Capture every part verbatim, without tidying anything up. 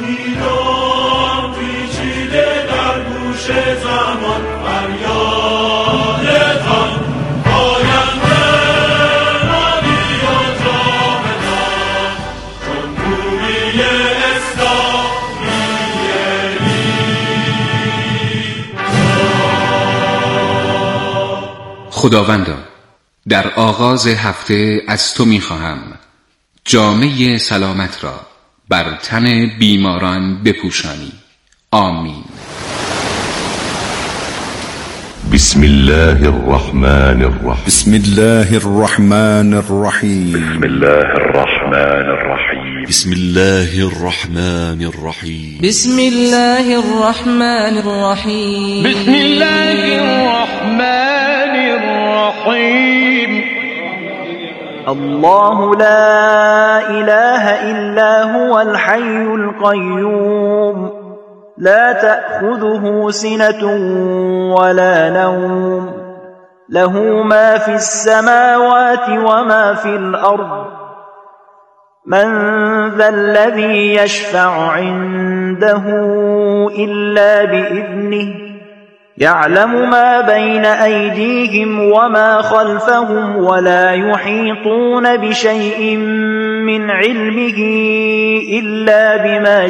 ایران پیچیده در گوش زمان فریادتان آینده مانی و جاودان جمهوری اسلامی ایران. خداوندا در آغاز هفته از تو می‌خواهم جامه سلامت را بر تن بیماران بپوشانی. آمین. بسم الله الرحمن الرحیم. بسم الله الرحمن الرحیم. بسم الله الرحمن الرحیم. بسم الله الرحمن الرحیم. بسم الله الرحمن الرحیم. بسم الله الرحمن الرحیم. الله لا إله إلا هو الحي القيوم لا تأخذه سنة ولا نوم له ما في السماوات وما في الأرض من ذا الذي يشفع عنده إلا بإذنه يعلم ما بين أيديهم وما خلفهم ولا يحيطون بشيء من علمه إلا بما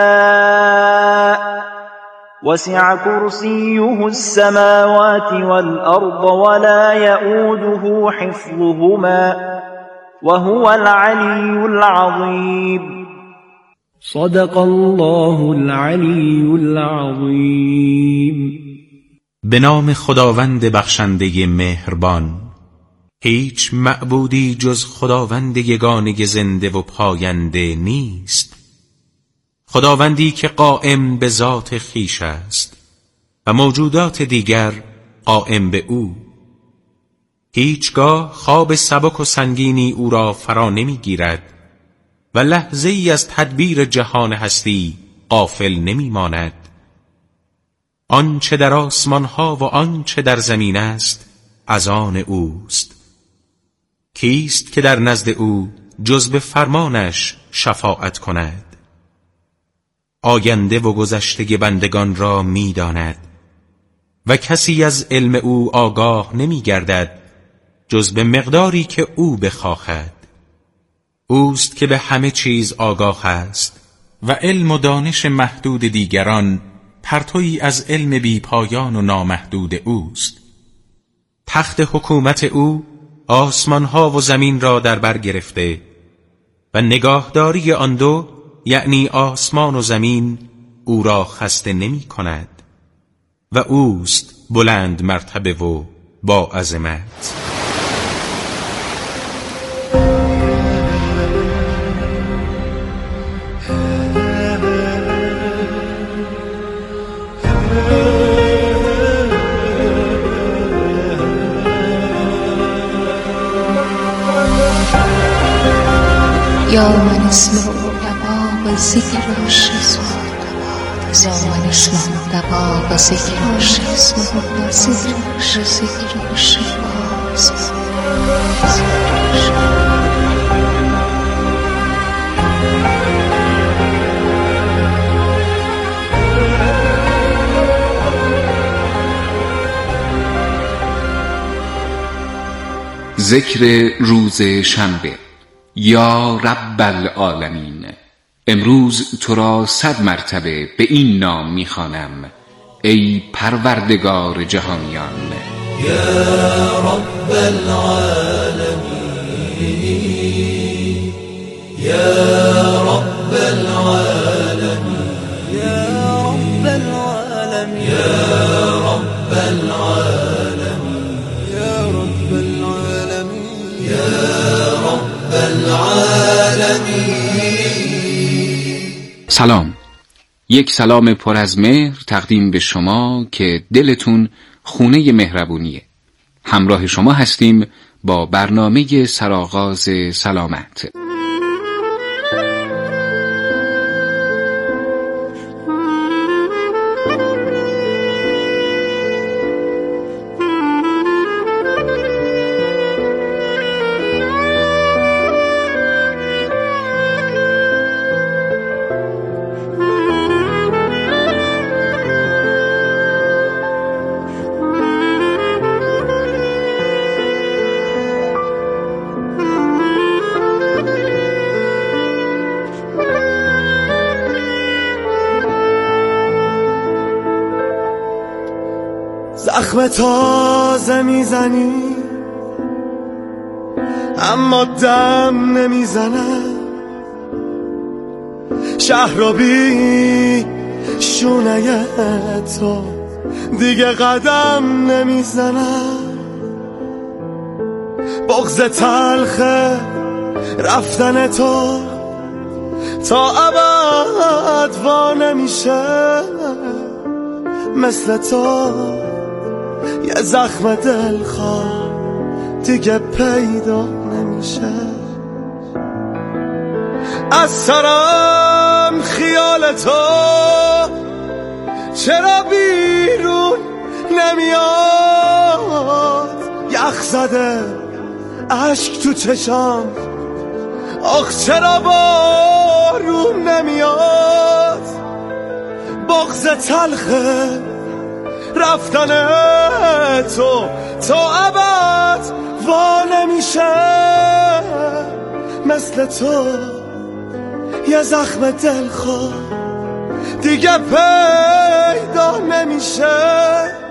شاء وسع كرسيه السماوات والأرض ولا يؤوده حفظهما وهو العلي العظيم. صدق الله العلی العظیم. به نام خداوند بخشنده مهربان. هیچ معبودی جز خداوند یگانه زنده و پاینده نیست، خداوندی که قائم به ذات خویش است و موجودات دیگر قائم به او. هیچگاه خواب سبک و سنگینی او را فرا نمیگیرد و لحظه ای از تدبیر جهان هستی غافل نمی ماند. آنچه در آسمان ها و آنچه در زمین است از آن اوست. کیست که در نزد او جز به فرمانش شفاعت کند؟ آینده و گذشته بندگان را می داند و کسی از علم او آگاه نمی گردد جز به مقداری که او بخواهد. اوست که به همه چیز آگاه است و علم و دانش محدود دیگران پرتویی از علم بی پایان و نامحدود اوست. تخت حکومت او آسمانها و زمین را در بر گرفته و نگاهداری آن دو یعنی آسمان و زمین او را خسته نمی کند و اوست بلند مرتبه و با عظمت. یا من اسمع دباغ ذکر الشیخ یا من اسمع دباغ ذکر الشیخ ذکر الشیخ. ذکر روز شنبه. یا رب العالمین، امروز تو را صد مرتبه به این نام می‌خوانم ای پروردگار جهانیان. یا رب العالمین، یا رب العالمین، یا رب العالمین، یا رب العالمین، یا رب العالمین، یا رب العالمین. سلام، یک سلام پر از مهر تقدیم به شما که دلتون خونه مهربونیه. همراه شما هستیم با برنامه سرآغاز سلامت. زخم تازه میزنی اما دم نمیزنه، شهر رو بی شونه تو دیگه قدم نمیزنه. بغض تلخه رفتن تو تا ابد وا نمیشه، مثل تو یه زخم دلخواه دیگه پیدا نمیشه. از سرم خیال تو چرا بیرون نمیاد، یخ زده عشق تو چشام، آخ چرا بارون نمیاد. بغض تلخه رفتن تو تا ابد وا نمیشه، مثل تو یه زخم دلخواه دیگه پیدا نمیشه.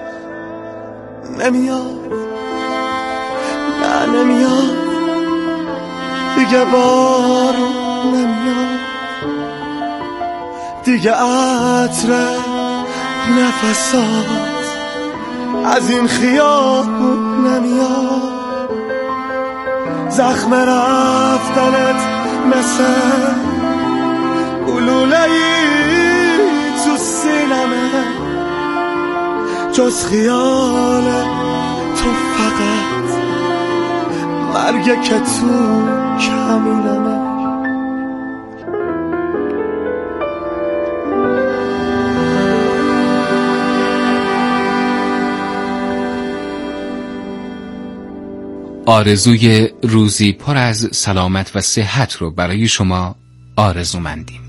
نمیاد، نه نمیاد دیگه، بارون نمیاد دیگه، عطر نفسات از این خیابون نمیاد. زخم رفتنت مثل گلوله‌ای تو سینمه، جز خیال تو فقط مرگه که تو کمینمه. آرزوی روزی پر از سلامت و صحت رو برای شما آرزومندیم.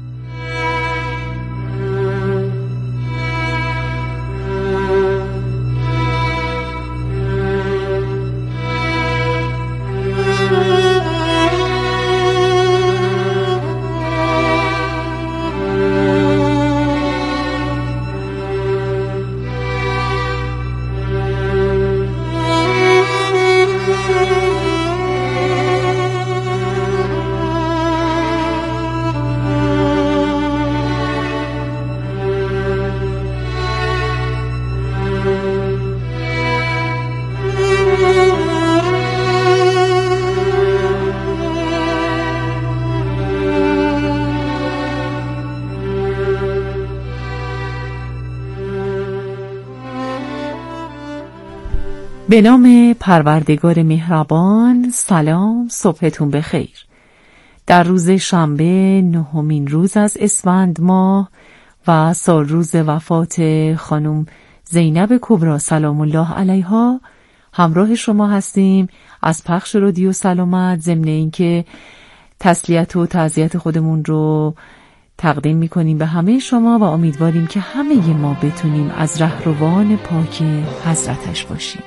به نام پروردگار مهربان. سلام، صبحتون بخیر. در روز شنبه نهمین روز از اسفند ماه و سال روز وفات خانم زینب کبری سلام الله علیها همراه شما هستیم از پخش رادیو سلامت، ضمن اینکه تسلیت و تعزیت خودمون رو تقدیم میکنیم به همه شما و امیدواریم که همه ما بتونیم از رهروان پاک حضرتش باشیم.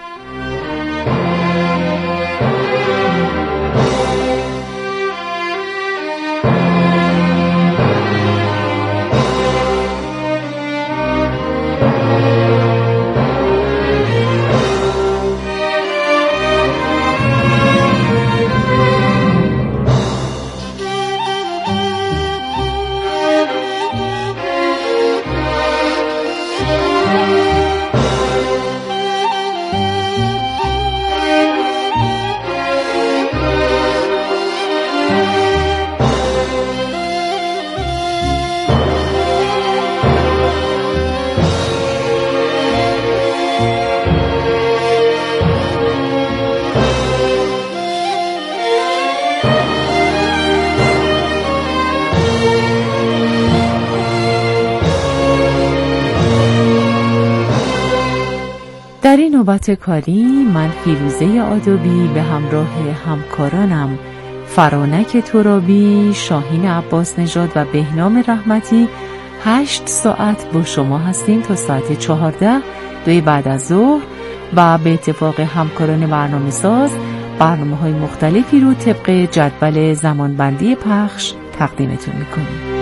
در این نوبت کاری من فیروزه آدوبی به همراه همکارانم فرانک ترابی، شاهین عباس نژاد و بهنام رحمتی هشت ساعت با شما هستیم تا ساعت چهارده دوی بعد از ظهر و به اتفاق همکاران برنامه ساز برنامه های مختلفی رو طبق جدول زمانبندی پخش تقدیمتون میکنیم.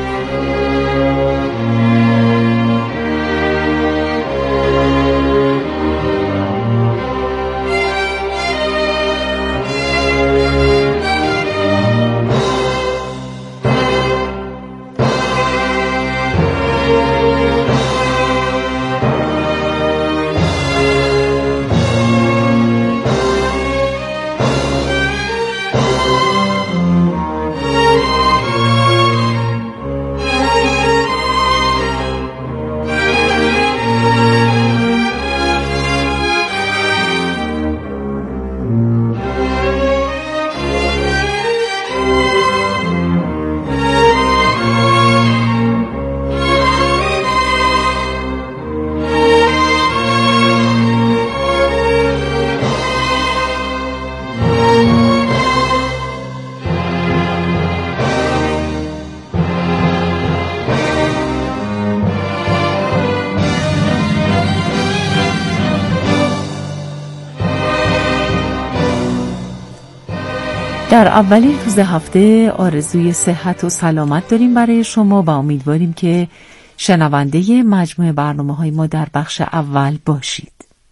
در اولین روز هفته آرزوی صحت و سلامت داریم برای شما و امیدواریم که شنونده مجموعه برنامه‌های ما در بخش اول باشید.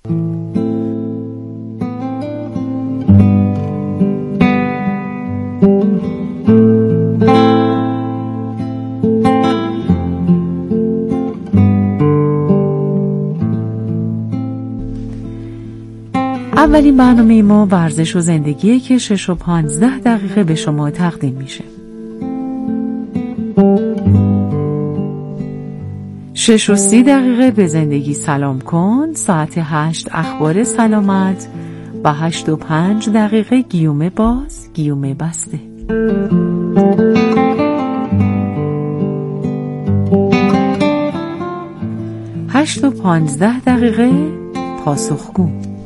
اولین برنامه ما ورزش و زندگیه که شش و پانزده دقیقه به شما تقدیم میشه. شش و سی دقیقه به زندگی سلام کن، ساعت هشت اخبار سلامت و هشت و پنج دقیقه گیومه باز گیومه بسته. هشت و پانزده دقیقه پاسخگو.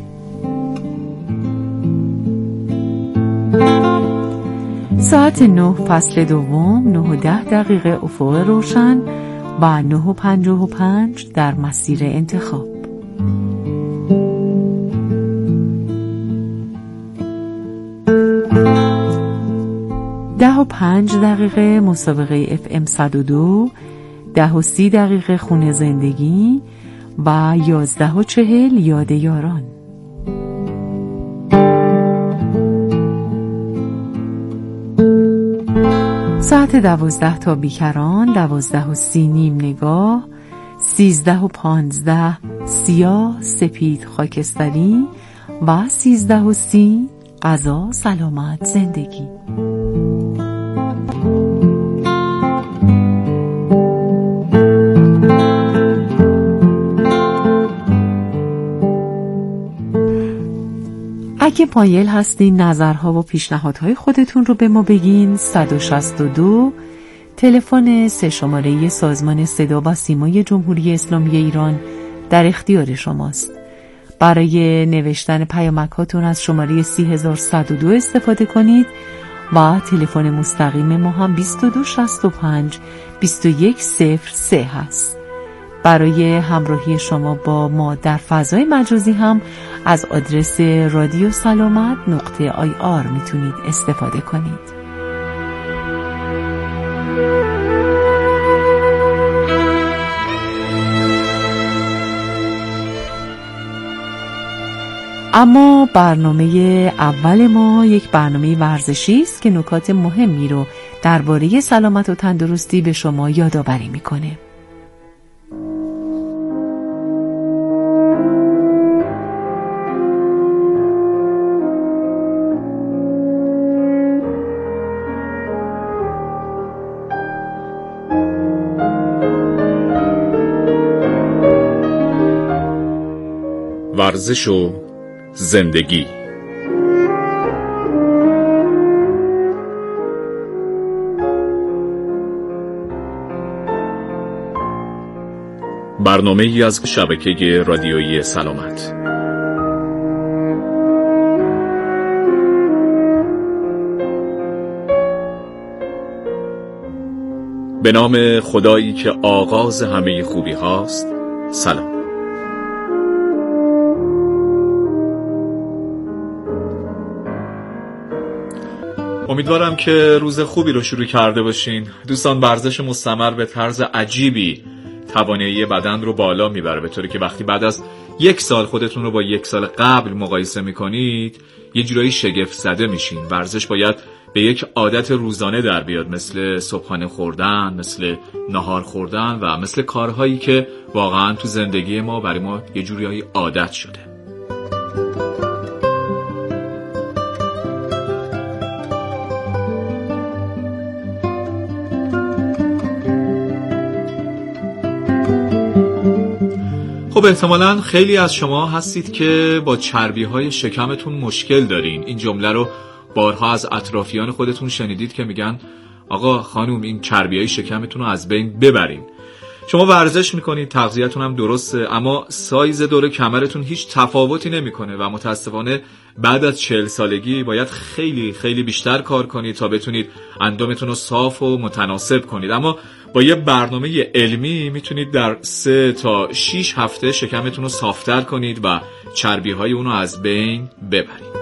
ساعت نه فصل دوم، نه و ده دقیقه افق روشن و نه و پنجاه و پنج در مسیر انتخاب. ده و پنج دقیقه مسابقه اف ام صد و دو، ده و سی دقیقه خونه زندگی و یازده و چهل یاد یاران. ساعت دوازده تا بیکران، دوازده و سی نیم نگاه، سیزده و پانزده سیاه سپید خاکستری و سیزده و سی غذا سلامت زندگی. اگه مایل هستین نظرها و پیشنهادهای خودتون رو به ما بگین، صد و شصت و دو تلفن سه شماره سازمان صدا و سیمای جمهوری اسلامی ایران در اختیار شماست. برای نوشتن پیامک هاتون از شماره سی هزار و صد و دو استفاده کنید و تلفن مستقیم ما هم بیست و دو شصت و پنج بیست و یک صفر سه هست. برای همراهی شما با ما در فضای مجازی هم از آدرس رادیو سلامت نقطه آی آر میتونید استفاده کنید. اما برنامه اول ما یک برنامه ورزشی است که نکات مهمی رو درباره سلامت و تندرستی به شما یادآوری میکنه. ورزش و زندگی. برنامه ای از شبکه رادیویی سلامت. به نام خدایی که آغاز همه خوبی هاست. سلام. امیدوارم که روز خوبی رو شروع کرده باشین. دوستان، ورزش مستمر به طرز عجیبی توانایی بدن رو بالا میبره، به طوری که وقتی بعد از یک سال خودتون رو با یک سال قبل مقایسه میکنید یه جورایی شگفت زده میشین. ورزش باید به یک عادت روزانه در بیاد، مثل صبحانه خوردن، مثل نهار خوردن و مثل کارهایی که واقعا تو زندگی ما برای ما یه جوری عادت شده. خب احتمالاً خیلی از شما هستید که با چربی‌های شکمتون مشکل دارین. این جمله رو بارها از اطرافیان خودتون شنیدید که میگن آقا خانوم این چربی‌های شکمتون رو از بین ببرین. شما ورزش میکنید، تغذیه‌تون هم درسته، اما سایز دور کمرتون هیچ تفاوتی نمیکنه و متاسفانه بعد از چهل سالگی باید خیلی خیلی بیشتر کار کنید تا بتونید اندامتون رو صاف و متناسب کنید. اما با یه برنامه علمی میتونید در سه تا شش هفته شکمتون رو صافتر کنید و چربی‌های اون رو از بین ببرید.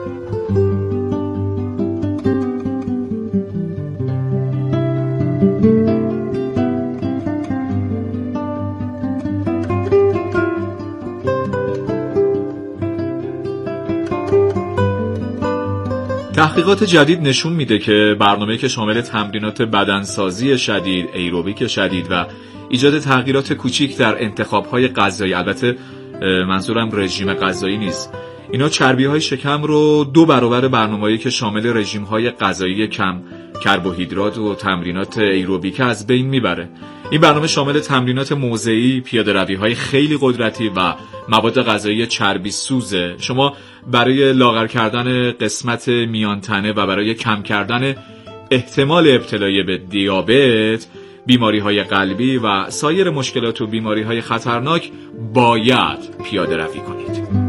تحقیقات جدید نشون میده که برنامه‌ای که شامل تمرینات بدنسازی شدید، ایروبیک شدید و ایجاد تغییرات کوچیک در انتخاب‌های غذایی، البته منظورم رژیم غذایی نیست، اینا چربی‌های شکم رو دو برابر برنامه‌ای که شامل رژیم‌های غذایی کم کربوهیدرات و تمرینات ایروبیک از بین میبره. این برنامه شامل تمرینات موضعی، پیاده‌روی‌های خیلی قدرتی و مواد غذایی چربی سوزه. شما برای لاغر کردن قسمت میان تنه و برای کم کردن احتمال ابتلای به دیابت، بیماری‌های قلبی و سایر مشکلات و بیماری‌های خطرناک باید پیاده‌روی کنید.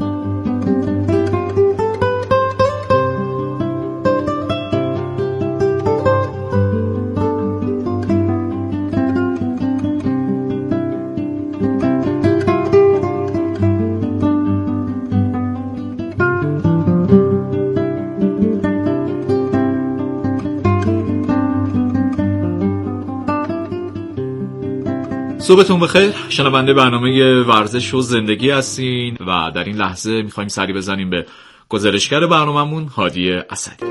صبحتون بخیر، شنونده برنامه ورزش و زندگی هستین و در این لحظه میخوایم سری بزنیم به گزارشگر برنامه‌مون هادی اسدی.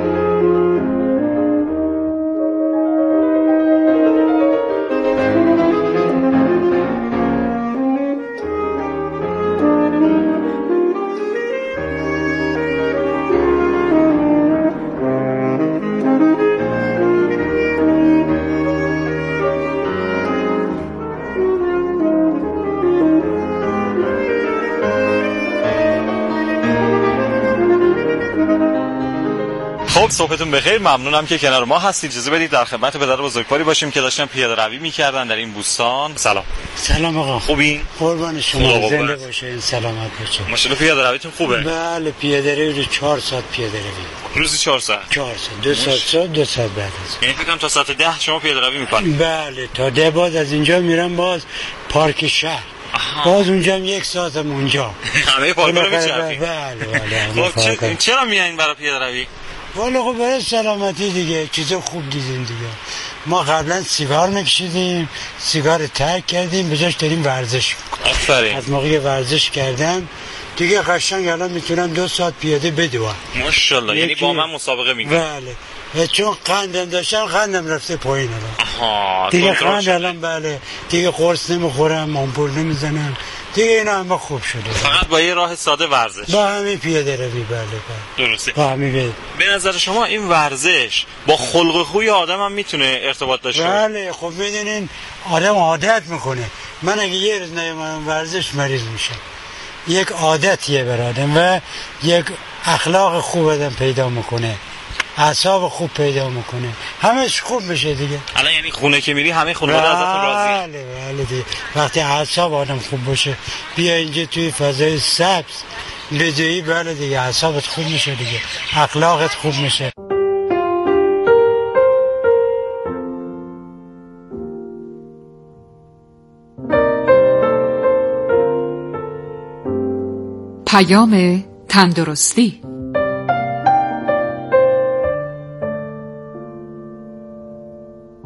خب صبحتون بخیر، ممنونم که کنار ما هستید. اجازه بدید در خدمت پدر بزرگواری باشیم که داشتن پیاده روی می‌کردن در این بوستان. سلام. سلام آقا. خوبین؟ قربان شما، زنده باشین، سلامت باشین. ماشاءالله پیاده رویتون خوبه؟ بله، پیاده روی رو چهار ساعت پیاده روی. روزی چهار ساعت؟ چهار ساعت، دو ساعت صبح، دو ساعت بعد از. یعنی فکر کنم تا ساعت ده شما پیاده روی می‌کنید؟ بله، تا ده باز از اینجا میرم باز پارک شهر. آها. باز اونجا هم یک ساعتم اونجا. همه پارک رو می‌چرخید؟ بله بله. خب چرا میایین برای پیاده روی؟ والا خب برای سلامتی دیگه، چیزا خوب دیدیم دیگه. ما قبلا سیگار میکشیدیم، سیگار ترک کردیم، بجاش داریم ورزش میکنیم. آفرین. از موقعی ورزش کردم دیگه قشنگ الان میتونم دو ساعت پیاده بدوم. ماشاءالله، یعنی با من مسابقه میکنم. بله، چون قندم داشتم قندم رفته پایین الان. آها. دیگه قند الان بله، دیگه قرص نمیخورم، آمپول نمیزنم. دیگه اینا همه خوب شده. فقط با یه راه ساده ورزش. با همین پیاده روی. بله بله. درسته. با همین بله. به نظر شما این ورزش با خلق خوی آدم هم میتونه ارتباط داشته باشه؟ بله، خب میدونین آدم عادت میکنه. من اگه یه روز نیومدم ورزش مریض میشم. یک عادتیه بر آدم و یک اخلاق خوب آدم پیدا میکنه. اعصاب خوب پیدا میکنه، همش خوب میشه دیگه. الان یعنی خونه که میری همه خانواده ازتون راضیه؟ بله بله دیگه. وقتی اعصاب آدم خوب باشه، بیا اینجا توی فضای سبز لجه‌ای، بله دیگه اعصابت خوب میشه دیگه، اخلاقت خوب میشه. پیام تندرستی.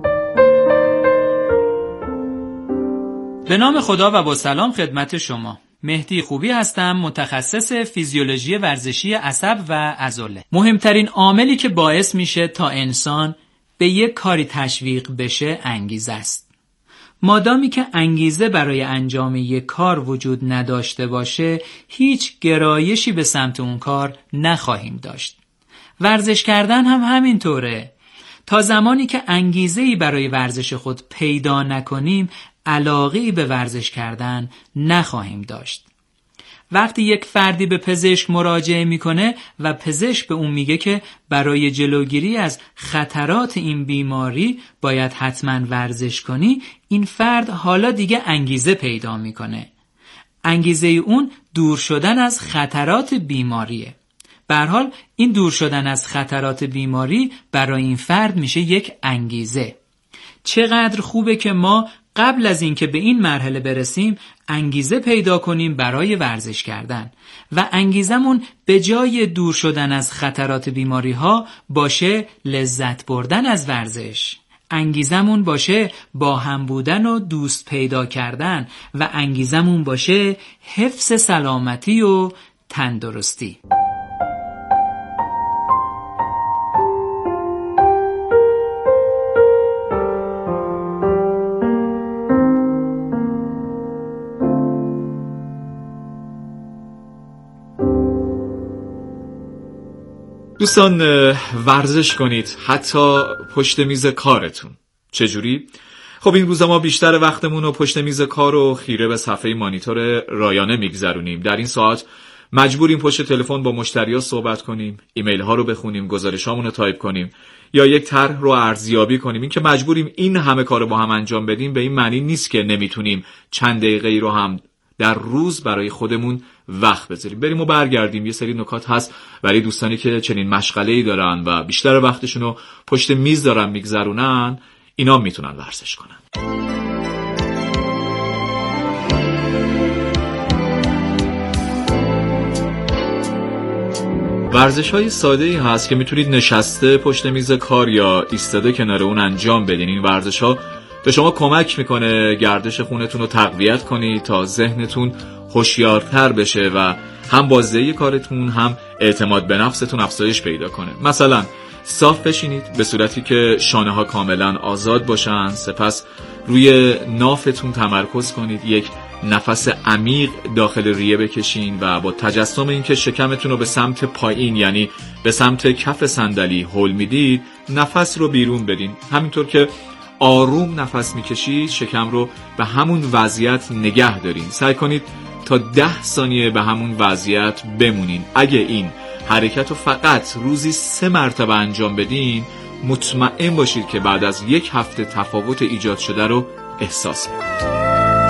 به نام خدا و با سلام خدمت شما. مهدی خوبی هستم، متخصص فیزیولوژی ورزشی عصب و عضله. مهمترین عاملی که باعث میشه تا انسان به یک کاری تشویق بشه انگیزه است. مادامی که انگیزه برای انجام یک کار وجود نداشته باشه، هیچ گرایشی به سمت اون کار نخواهیم داشت. ورزش کردن هم همینطوره. تا زمانی که انگیزه‌ای برای ورزش خود پیدا نکنیم، علاقه‌ای به ورزش کردن نخواهیم داشت. وقتی یک فردی به پزشک مراجعه میکنه و پزشک به اون میگه که برای جلوگیری از خطرات این بیماری باید حتما ورزش کنی، این فرد حالا دیگه انگیزه پیدا میکنه. انگیزه اون دور شدن از خطرات بیماریه. به هر حال این دور شدن از خطرات بیماری برای این فرد میشه یک انگیزه. چقدر خوبه که ما قبل از اینکه به این مرحله برسیم انگیزه پیدا کنیم برای ورزش کردن و انگیزمون به جای دور شدن از خطرات بیماری ها باشه لذت بردن از ورزش. انگیزمون باشه با هم بودن و دوست پیدا کردن و انگیزمون باشه حفظ سلامتی و تندرستی. دوستان ورزش کنید، حتی پشت میز کارتون. چجوری؟ خب این روزا ما بیشتر وقتمون رو پشت میز کار و خیره به صفحه مانیتور رایانه میگذرونیم. در این ساعت مجبوریم پشت تلفن با مشتری‌ها صحبت کنیم، ایمیل ها رو بخونیم، گزارشامون رو تایپ کنیم یا یک طرح رو ارزیابی کنیم. این که مجبوریم این همه کار رو با هم انجام بدیم به این معنی نیست که نمیتونیم چند دقیقه‌ای رو هم در روز برای خودمون وقت بذاریم. بریم و برگردیم. یه سری نکات هست برای دوستانی که چنین مشغله‌ای دارن و بیشتر وقتشون رو پشت میز دارن میگذرونن، اینا میتونن ورزش کنن. ورزش های ساده ای هست که میتونید نشسته پشت میز کار یا ایستاده کنار اون انجام بدین. این ورزش ها به شما کمک میکنه گردش خونتون رو تقویت کنید تا ذهنتون هوشیارتر بشه و هم بازدهی کارتون هم اعتماد به نفستون افزایش پیدا کنه. مثلا صاف بشینید به صورتی که شانه ها کاملا آزاد باشن، سپس روی نافتون تمرکز کنید، یک نفس عمیق داخل ریه بکشین و با تجسم اینکه شکمتون رو به سمت پایین یعنی به سمت کف صندلی هل میدید، نفس رو بیرون بدین. همینطور که آروم نفس میکشید شکم رو به همون وضعیت نگه دارین. سعی کنید تا ده ثانیه به همون وضعیت بمونین. اگه این حرکت رو فقط روزی سه مرتبه انجام بدین، مطمئن باشید که بعد از یک هفته تفاوت ایجاد شده رو احساس میکنید.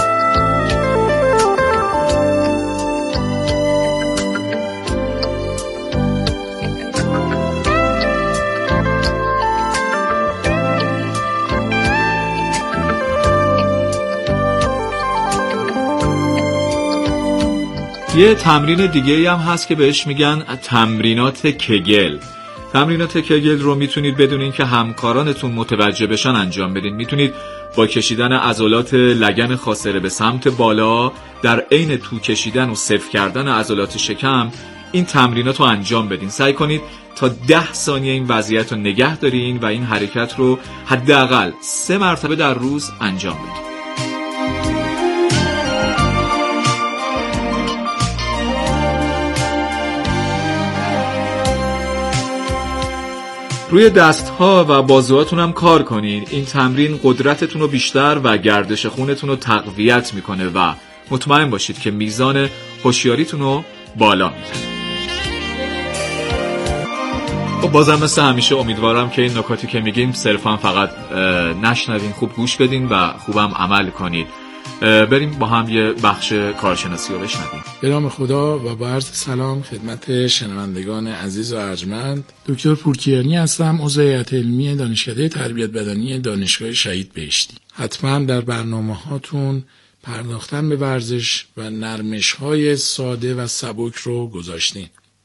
یه تمرین دیگه هم هست که بهش میگن تمرینات کگل. تمرینات کگل رو میتونید بدون اینکه همکارانتون متوجه بشن انجام بدین. میتونید با کشیدن عضلات لگن خاصره به سمت بالا در عین تو کشیدن و صفر کردن عضلات شکم این تمرینات رو انجام بدین. سعی کنید تا ده ثانیه این وضعیت رو نگه دارین و این حرکت رو حداقل سه مرتبه در روز انجام بدین. روی دستها و بازوهاتون هم کار کنین. این تمرین قدرتتون رو بیشتر و گردش خونتون رو تقویت میکنه و مطمئن باشید که میزان هوشیاریتون رو بالا میبره. خب بازم مثل همیشه امیدوارم که این نکاتی که میگیم صرفا فقط نشنوین، خوب گوش بدین و خوبم عمل کنید. بریم با هم یه بخش کارشناسی رو بشنویم. به نام خدا و با عرض سلام خدمت شنوندگان عزیز و ارجمند. دکتر پورکیانی هستم، عضو هیئت علمی دانشکده تربیت بدنی دانشگاه شهید بهشتی. حتما در برنامه هاتون پرداختن به ورزش و نرمش های ساده و سبک رو گذاشتین.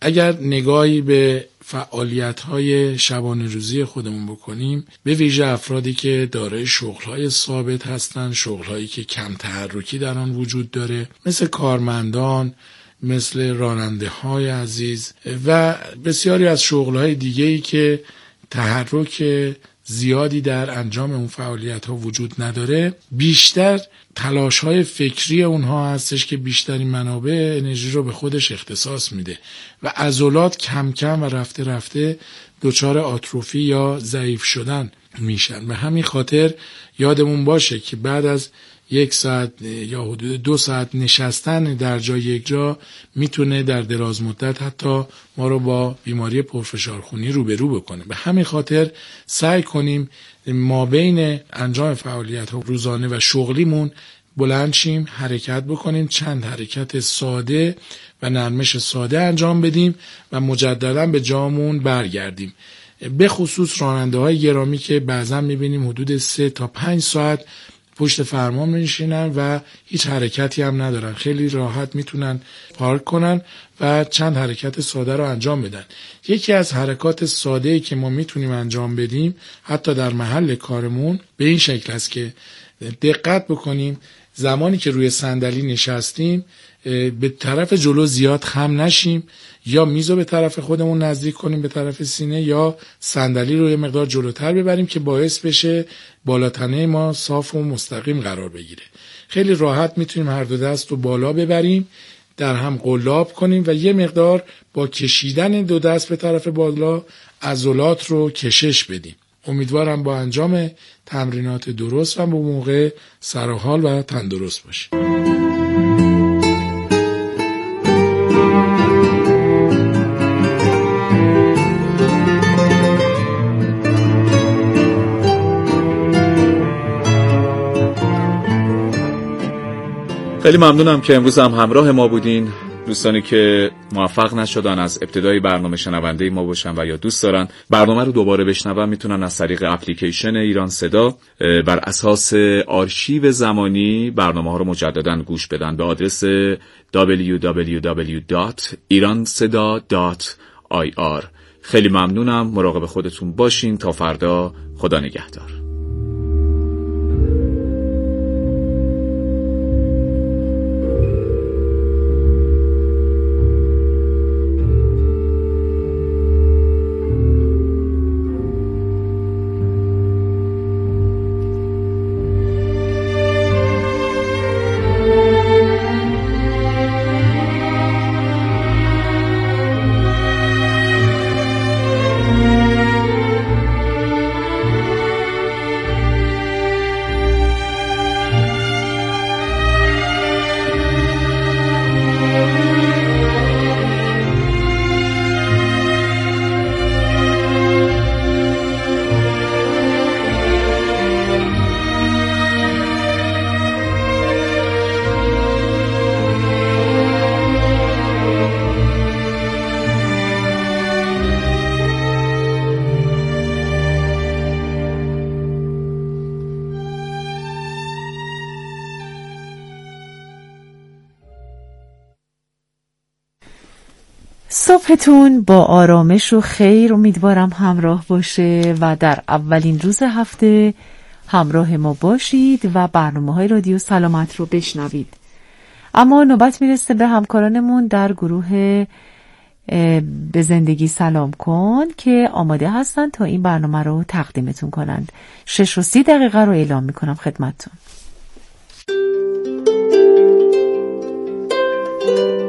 اگر نگاهی به فعالیت‌های شبانه روزی خودمون بکنیم، به ویژه افرادی که دارای شغل‌های ثابت هستن، شغل‌هایی که کم تحرکی در آن وجود داره، مثل کارمندان، مثل راننده‌های عزیز و بسیاری از شغل‌های دیگه‌ای که تحرک زیادی در انجام اون فعالیت ها وجود نداره، بیشتر تلاش های فکری اونها هستش که بیشترین منابع انرژی رو به خودش اختصاص میده و عضلات کم کم و رفته رفته دچار آتروفی یا ضعیف شدن میشن. به همین خاطر یادمون باشه که بعد از یک ساعت یا حدود دو ساعت نشستن در جای یک جا میتونه در دراز مدت حتی ما رو با بیماری پرفشار خونی روبرو بکنه. به همین خاطر سعی کنیم ما بین انجام فعالیت ها روزانه و شغلیمون بلند شیم، حرکت بکنیم، چند حرکت ساده و نرمش ساده انجام بدیم و مجددا به جامون برگردیم. به خصوص راننده های گرامی که بعضا میبینیم حدود سه تا پنج ساعت پشت فرمان میشینن و هیچ حرکتی هم ندارن، خیلی راحت میتونن پارک کنن و چند حرکت ساده رو انجام بدن. یکی از حرکات ساده‌ای که ما میتونیم انجام بدیم حتی در محل کارمون به این شکل است که دقت بکنیم زمانی که روی صندلی نشستیم به طرف جلو زیاد خم نشیم، یا میزو به طرف خودمون نزدیک کنیم به طرف سینه، یا صندلی رو یه مقدار جلوتر ببریم که باعث بشه بالاتنه ما صاف و مستقیم قرار بگیره. خیلی راحت میتونیم هر دو دست رو بالا ببریم، در هم قلاب کنیم و یه مقدار با کشیدن دو دست به طرف بالا عضلات رو کشش بدیم. امیدوارم با انجام تمرینات درست و به موقع سر و حال و تندرست باشیم. خیلی ممنونم که امروز هم همراه ما بودین. دوستانی که موفق نشدن از ابتدای برنامه شنونده ما باشن و یا دوست دارن برنامه رو دوباره بشنون، میتونن از طریق اپلیکیشن ایران صدا بر اساس آرشیو زمانی برنامه ها رو مجددا گوش بدن به آدرس دبلیو دبلیو دبلیو دات ایران صدا دات آی آر. خیلی ممنونم، مراقب خودتون باشین. تا فردا، خدا نگهدار. صبحتون با آرامش و خیر امیدوارم همراه باشه و در اولین روز هفته همراه ما باشید و برنامه‌های رادیو سلامت رو بشنوید. اما نوبت میرسه به همکارانمون در گروه به زندگی سلام کن که آماده هستن تا این برنامه رو تقدیمتون کنند. شش و سی دقیقه رو اعلام میکنم خدمتتون.